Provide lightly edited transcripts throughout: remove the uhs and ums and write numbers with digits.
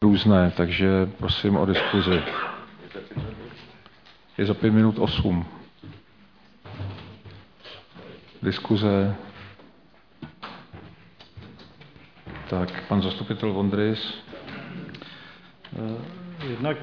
různé, takže prosím o diskuzi. Je za 5 minut 8. Diskuze. Tak, pan zastupitel Vondrys. Jednak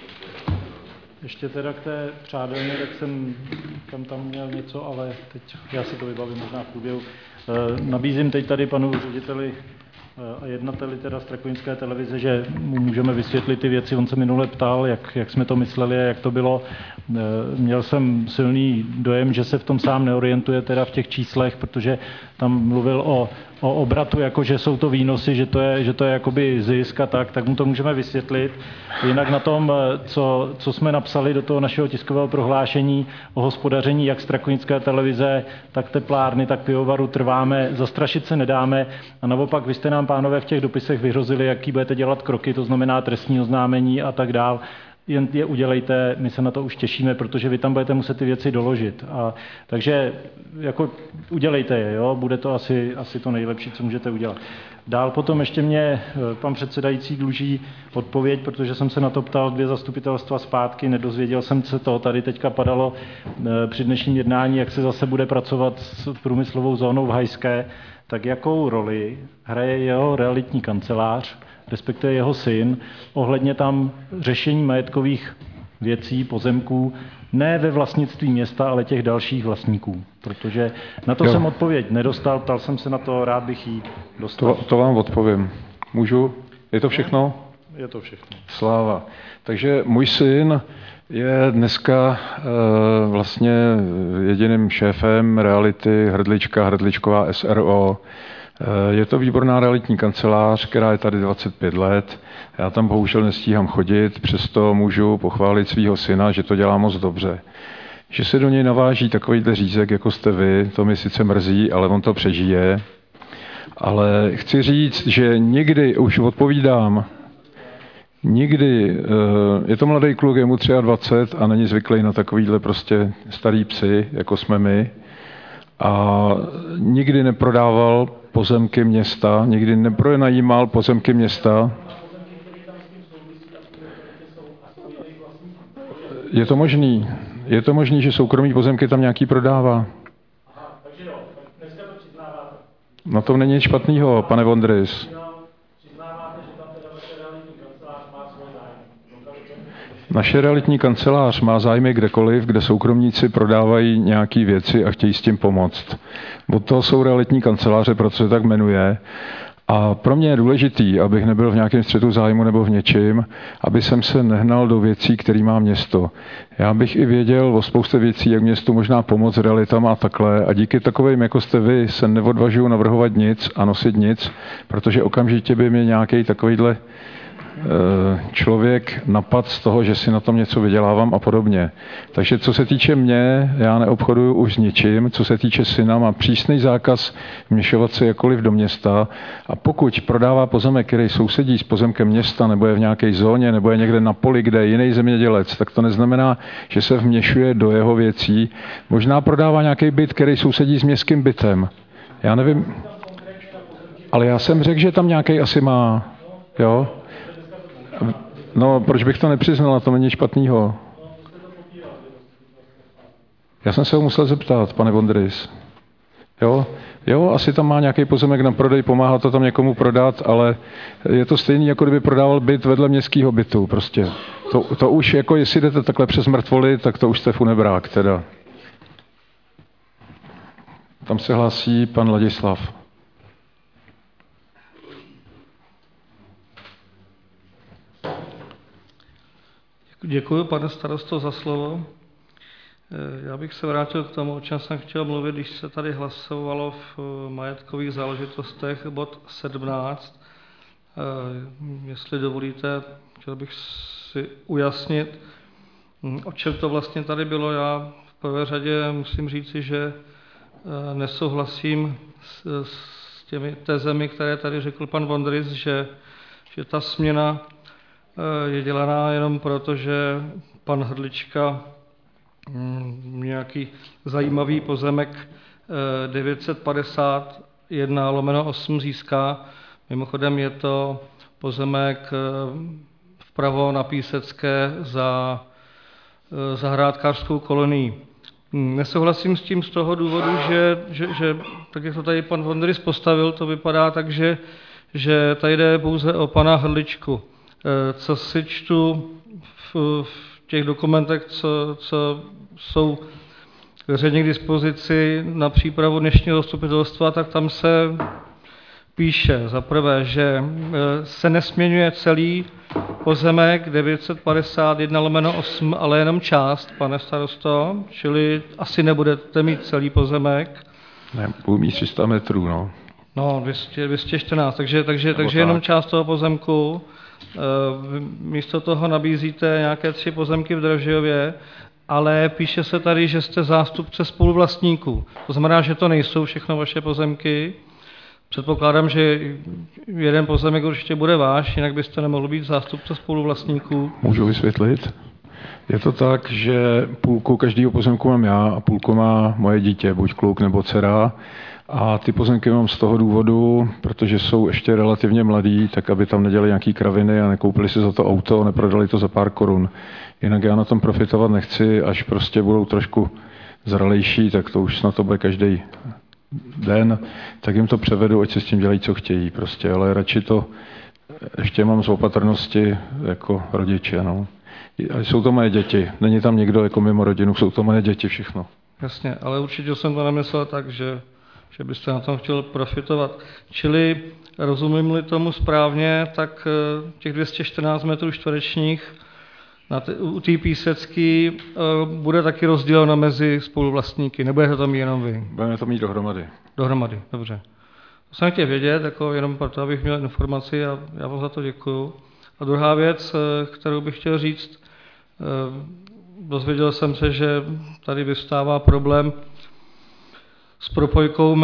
ještě teda k té přádelně, tak jsem tam měl něco, ale teď já si to vybavím možná v průběhu. Nabízím teď tady panu řediteli a jednateli teda Strakonické televize, že mu můžeme vysvětlit ty věci. On se minule ptal, jak jsme to mysleli a jak to bylo. Měl jsem silný dojem, že se v tom sám neorientuje teda v těch číslech, protože tam mluvil o obratu, jako že jsou to výnosy, že to je jakoby zisk a tak mu to můžeme vysvětlit. Jinak na tom, co jsme napsali do toho našeho tiskového prohlášení o hospodaření jak Strakonické televize, tak teplárny, tak pivovaru trváme, zastrašit se nedáme a naopak vy jste nám, pánové, v těch dopisech vyhrozili, jaký budete dělat kroky, to znamená trestní oznámení a tak dál. Jen je udělejte, my se na to už těšíme, protože vy tam budete muset ty věci doložit. Takže jako udělejte je, jo? Bude to asi to nejlepší, co můžete udělat. Dál potom ještě mě pan předsedající dluží odpověď, protože jsem se na to ptal 2 zastupitelstva zpátky, nedozvěděl jsem se to, tady teďka padalo při dnešním jednání, jak se zase bude pracovat s průmyslovou zónou v Hajské, tak jakou roli hraje jeho realitní kancelář, respektive jeho syn, ohledně tam řešení majetkových věcí, pozemků, ne ve vlastnictví města, ale těch dalších vlastníků. Protože na to jsem odpověď nedostal, ptal jsem se na to, rád bych ji dostal. To vám odpovím. Můžu? Je to všechno? Je to všechno. Sláva. Takže můj syn je dneska vlastně jediným šéfem reality Hrdličková SRO. Je to výborná realitní kancelář, která je tady 25 let. Já tam bohužel nestíhám chodit, přesto můžu pochválit svého syna, že to dělá moc dobře. Že se do něj naváží takovýhle řízek, jako jste vy, to mi sice mrzí, ale on to přežije. Ale chci říct, že někdy, už odpovídám, nikdy, je to mladý kluk, je mu 23 a není zvyklý na takovýhle prostě starý psy, jako jsme my. A nikdy neprodával pozemky města, nikdy nepronajímal pozemky města. Je to možný, že soukromý pozemky tam nějaký prodává. Aha, takže jo, dneska to přiznáváte. Na tom není nic špatného, pane Vondrys. Přiznáváte, že tam teda vaše realitní kancelář má svůj zájem. Naše realitní kancelář má zájmy kdekoliv, kde soukromníci prodávají nějaké věci a chtějí s tím pomoct. Od toho jsou realitní kanceláře, proto se tak jmenuje. A pro mě je důležitý, abych nebyl v nějakém střetu zájmu nebo v něčím, aby jsem se nehnal do věcí, které má město. Já bych i věděl o spoustě věcí, jak městu možná pomoct realitama a takhle. A díky takovým, jako jste vy, se neodvažuji navrhovat nic a nosit nic, protože okamžitě by mě nějaký takovýhle člověk napad z toho, že si na tom něco vydělávám a podobně. Takže co se týče mě, já neobchoduju už s ničím. Co se týče syna, má přísný zákaz vměšovat se jakkoliv do města a pokud prodává pozemek, který sousedí s pozemkem města, nebo je v nějaké zóně, nebo je někde na poli, kde je jiný zemědělec, tak to neznamená, že se vměšuje do jeho věcí. Možná prodává nějaký byt, který sousedí s městským bytem. Já nevím, ale já jsem řekl, že tam nějaký asi má, jo? No, proč bych to nepřiznal, to není špatnýho. Já jsem se ho musel zeptat, pane Vondrys. Jo, asi tam má nějaký pozemek na prodej, pomáhá to tam někomu prodat, ale je to stejný, jako kdyby prodával byt vedle městského bytu, prostě. To už, jako jestli jdete takhle přes mrtvoly, tak to už jste funebrák, teda. Tam se hlásí pan Ladislav. Děkuji, pane starosto, za slovo. Já bych se vrátil k tomu, o čem jsem chtěl mluvit, když se tady hlasovalo v majetkových záležitostech bod 17. Jestli dovolíte, chtěl bych si ujasnit, o čem to vlastně tady bylo. Já v prvé řadě musím říci, že nesouhlasím s těmi tezemi, které tady řekl pan Vondrys, že ta směna je dělaná jenom proto, že pan Hrdlička nějaký zajímavý pozemek 951/8 získá. Mimochodem je to pozemek vpravo na Písecké za zahrádkářskou kolonií. Nesouhlasím s tím z toho důvodu, že tak jak to tady pan Vondrys postavil, to vypadá tak, že tady jde pouze o pana Hrdličku. Co si čtu v těch dokumentech, co jsou veřejně k dispozici na přípravu dnešního zastupitelstva, tak tam se píše za prvé, že se nesměňuje celý pozemek 951/8, ale jenom část, pane starosto, čili asi nebudete mít celý pozemek. Ne, budu mít 300 metrů, no. No, 214, takže jenom část toho pozemku. Místo toho nabízíte nějaké 3 pozemky v Dražďově, ale píše se tady, že jste zástupce spoluvlastníků. To znamená, že to nejsou všechno vaše pozemky. Předpokládám, že jeden pozemek určitě bude váš, jinak byste nemohl být zástupce spoluvlastníků. Můžu vysvětlit? Je to tak, že půlku každého pozemku mám já a půlku má moje dítě, buď kluk nebo dcera. A ty pozemky mám z toho důvodu, protože jsou ještě relativně mladí, tak aby tam nedělali nějaký kraviny a nekoupili si za to auto, neprodali to za pár korun. Jinak já na tom profitovat nechci, až prostě budou trošku zralejší, tak to už snad to bude každý den, tak jim to převedu, ať se s tím dělají, co chtějí prostě, ale radši to ještě mám z opatrnosti jako rodiče, no. Jsou to moje děti, není tam někdo jako mimo rodinu, jsou to moje děti všechno. Jasně, ale určitě jsem to nemyslel tak, že byste na tom chtěl profitovat. Čili rozumím-li tomu správně, tak těch 214 metrů čtverečních u té Písecké bude taky rozděleno mezi spoluvlastníky, nebudete to mít jenom vy? Budeme to mít dohromady. Dohromady, dobře. To jsem chtěl vědět, jako jenom proto, abych měl informaci a já vám za to děkuju. A druhá věc, kterou bych chtěl říct, dozvěděl jsem se, že tady vyvstává problém s propojkou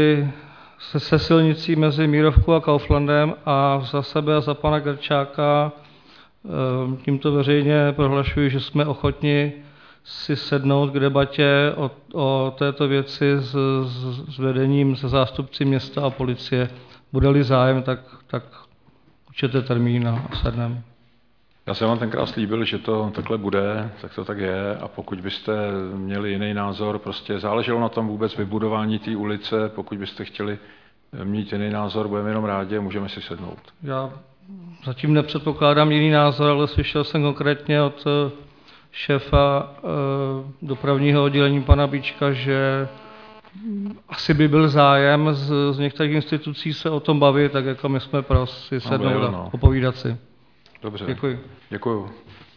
se silnicí mezi Mírovkou a Kauflandem a za sebe a za pana Grčáka tímto veřejně prohlašuji, že jsme ochotni si sednout k debatě o této věci s vedením, se zástupci města a policie. Bude-li zájem, tak určitě termín a sedneme. Já jsem vám tenkrát slíbil, že to takhle bude, tak to tak je. A pokud byste měli jiný názor, prostě záleželo na tom vůbec vybudování té ulice, pokud byste chtěli mít jiný názor, budeme jenom rádi a můžeme si sednout. Já zatím nepředpokládám jiný názor, ale slyšel jsem konkrétně od šéfa dopravního oddělení pana Bíčka, že asi by byl zájem z některých institucí se o tom bavit, tak jako my jsme pro si sednout a popovídat si. Dobře. Děkuji. Děkuju.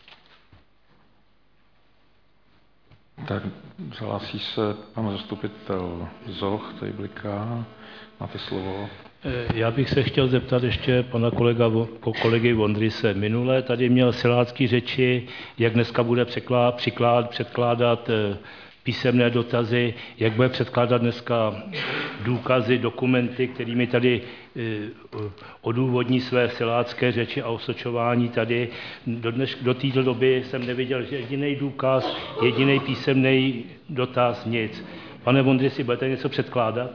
Tak hlásí se pan zastupitel Zoch, tady bliká. Máte slovo. Já bych se chtěl zeptat ještě pana kolegy Vondryse. Minule tady měl silácký řeči, jak dneska bude předkládat písemné dotazy, jak bude předkládat dneska důkazy, dokumenty, kterými tady odůvodní své silácké řeči a osočování tady. Do této doby jsem neviděl jediný důkaz, jediný písemný dotaz, nic. Pane Vondrysi, budete něco předkládat?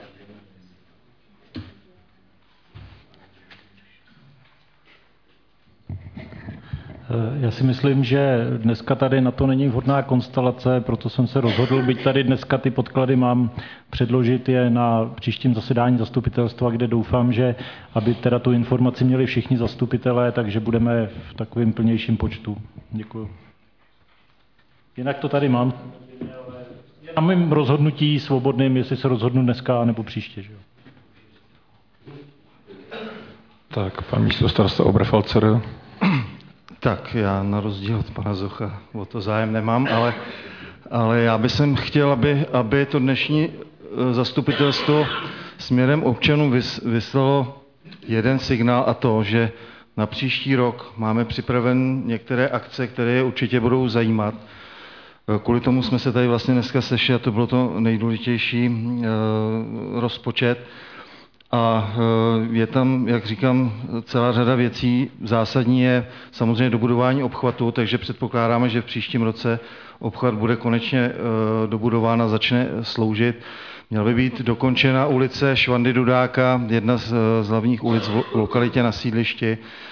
Já si myslím, že dneska tady na to není vhodná konstelace, proto jsem se rozhodl, byť tady dneska ty podklady mám, předložit je na příštím zasedání zastupitelstva, kde doufám, že aby teda tu informaci měli všichni zastupitelé, takže budeme v takovém plnějším počtu. Děkuju. Jinak to tady mám. Na mém rozhodnutí svobodným, jestli se rozhodnu dneska nebo příště. Že? Tak, pan místostarosta Oberfalzer. Tak, já na rozdíl od pana Zocha o to zájem nemám, ale já bych chtěl, aby to dnešní zastupitelstvo směrem občanům vyslalo jeden signál, a to, že na příští rok máme připraven některé akce, které je určitě budou zajímat. Kvůli tomu jsme se tady vlastně dneska sešli a to bylo to nejdůležitější, rozpočet. A je tam, jak říkám, celá řada věcí. Zásadní je samozřejmě dobudování obchvatu, takže předpokládáme, že v příštím roce obchvat bude konečně dobudován a začne sloužit. Měla by být dokončena ulice Švandy Dudáka, jedna z hlavních ulic v lokalitě na sídlišti.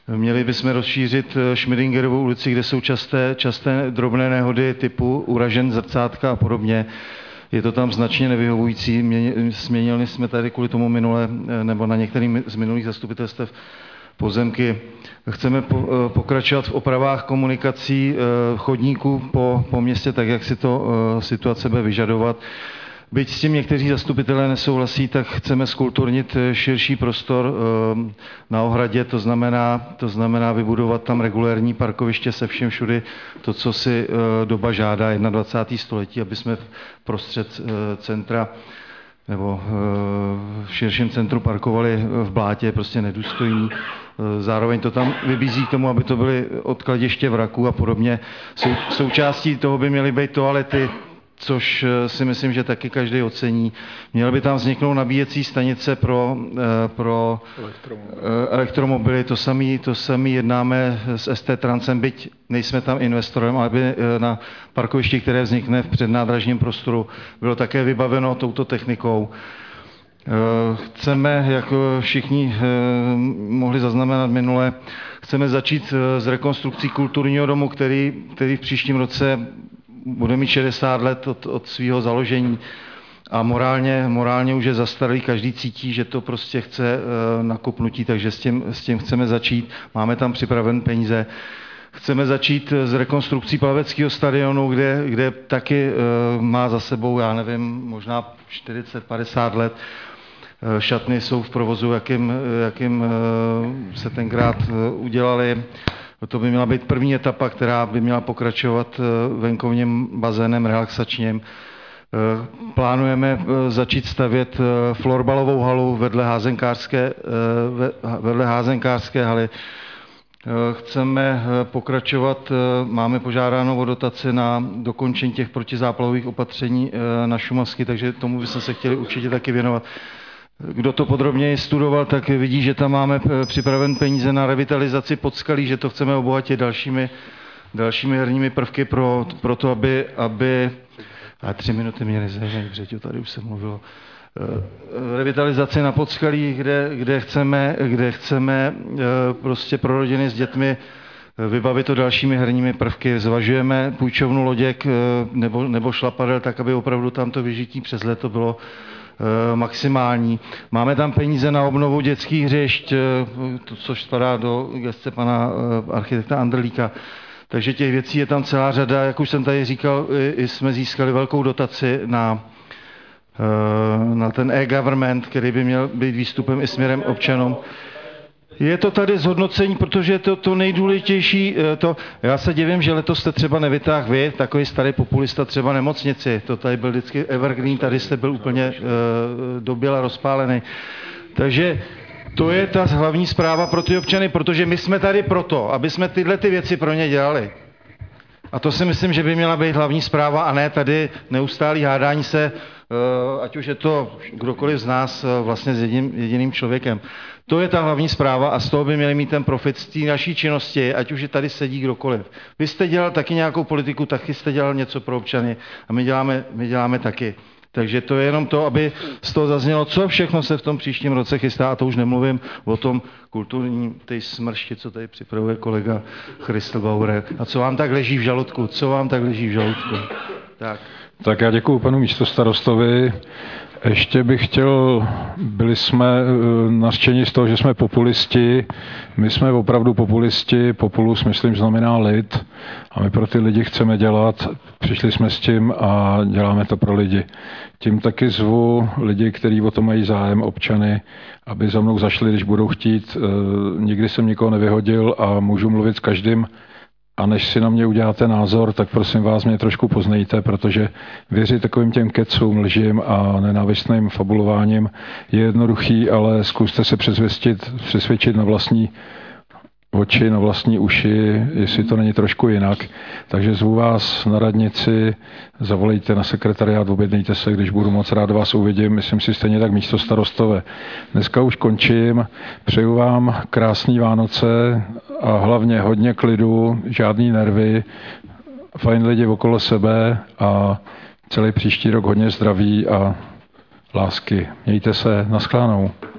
Měli bychom rozšířit Schmidingerovu ulici, kde jsou časté drobné nehody typu uražen zrcátka a podobně. Je to tam značně nevyhovující. Změnili jsme tady kvůli tomu minule, nebo na některých z minulých zastupitelstev pozemky. Chceme pokračovat v opravách komunikací chodníků po městě, tak jak si to situace bude vyžadovat. Byť s tím někteří zastupitelé nesouhlasí, tak chceme zkulturnit širší prostor na ohradě, to znamená vybudovat tam regulérní parkoviště se všem všudy, to, co si doba žádá, 21. století, aby jsme prostřed centra nebo v širším centru parkovali v blátě, prostě nedůstojní. Zároveň to tam vybízí k tomu, aby to byly odkladiště vraků a podobně. Součástí toho by měly být toalety, což si myslím, že taky každý ocení. Měly by tam vzniknout nabíjecí stanice pro elektromobily. To samé jednáme s ST Transem, byť nejsme tam investorem, ale aby na parkovišti, které vznikne v přednádražním prostoru, bylo také vybaveno touto technikou. Chceme, jak všichni mohli zaznamenat minule, chceme začít s rekonstrukcí kulturního domu, který v příštím roce bude mít 60 let od svého založení a morálně už je zastaralý, každý cítí, že to prostě chce nakopnutí, takže s tím chceme začít. Máme tam připraven peníze. Chceme začít s rekonstrukcí plaveckého stadionu, kde taky má za sebou, já nevím, možná 40-50 let. Šatny jsou v provozu, jakým se tenkrát udělali. To by měla být první etapa, která by měla pokračovat venkovním bazénem relaxačním. Plánujeme začít stavět florbalovou halu vedle házenkářské haly. Chceme pokračovat, máme požádáno o dotaci na dokončení těch protizáplavových opatření na Šumavsky, takže tomu bychom se chtěli určitě taky věnovat. Kdo to podrobněji studoval, tak vidí, že tam máme připraven peníze na revitalizaci Podskalí, že to chceme obohatit dalšími herními prvky pro to, aby 3 minuty měli zajímavé, protože tady už se mluvilo. Revitalizaci na Podskalí, kde chceme prostě pro rodiny s dětmi vybavit to dalšími herními prvky. Zvažujeme půjčovnu loděk nebo šlapadel, tak aby opravdu tam to vyžití přes léto bylo maximální. Máme tam peníze na obnovu dětských hřišť, což spadá do gesce pana architekta Andrlíka. Takže těch věcí je tam celá řada. Jak už jsem tady říkal, jsme získali velkou dotaci na ten e-government, který by měl být výstupem i směrem občanům. Je to tady zhodnocení, protože je to nejdůležitější. Já se divím, že letos jste třeba nevytáhl vy, takový starý populista, třeba nemocnici. To tady byl vždycky evergreen, tady jste byl úplně doběla rozpálený. Takže to je ta hlavní zpráva pro ty občany, protože my jsme tady proto, aby jsme tyhle ty věci pro ně dělali. A to si myslím, že by měla být hlavní zpráva a ne tady neustálý hádání se, ať už je to kdokoliv z nás vlastně s jediným člověkem. To je ta hlavní zpráva a z toho by měli mít ten profit z té naší činnosti, ať už je tady sedí kdokoliv. Vy jste dělal taky nějakou politiku, taky jste dělal něco pro občany a my děláme taky. Takže to je jenom to, aby z toho zaznělo, co všechno se v tom příštím roce chystá, a to už nemluvím o tom kulturním té smršti, co tady připravuje kolega Christel Bauer. A co vám tak leží v žaludku? Tak já děkuju panu místostarostovi. Ještě bych chtěl, byli jsme nařčeni z toho, že jsme populisti. My jsme opravdu populisti, populus, myslím, znamená lid. A my pro ty lidi chceme dělat. Přišli jsme s tím a děláme to pro lidi. Tím taky zvu lidi, kteří o to mají zájem, občany, aby za mnou zašli, když budou chtít. Nikdy jsem nikoho nevyhodil a můžu mluvit s každým. A než si na mě uděláte názor, tak prosím vás, mě trošku poznejte, protože věřit takovým těm kecům, lžím a nenávistným fabulováním je jednoduchý, ale zkuste se přesvědčit na vlastní oči, na vlastní uši, jestli to není trošku jinak. Takže zvu vás na radnici, zavolejte na sekretariát, objednejte se, když budu moc rád vás uvidím. Myslím si stejně tak místostarostové. Dneska už končím. Přeju vám krásný Vánoce a hlavně hodně klidu, žádný nervy, fajn lidi okolo sebe a celý příští rok hodně zdraví a lásky. Mějte se, naschledanou.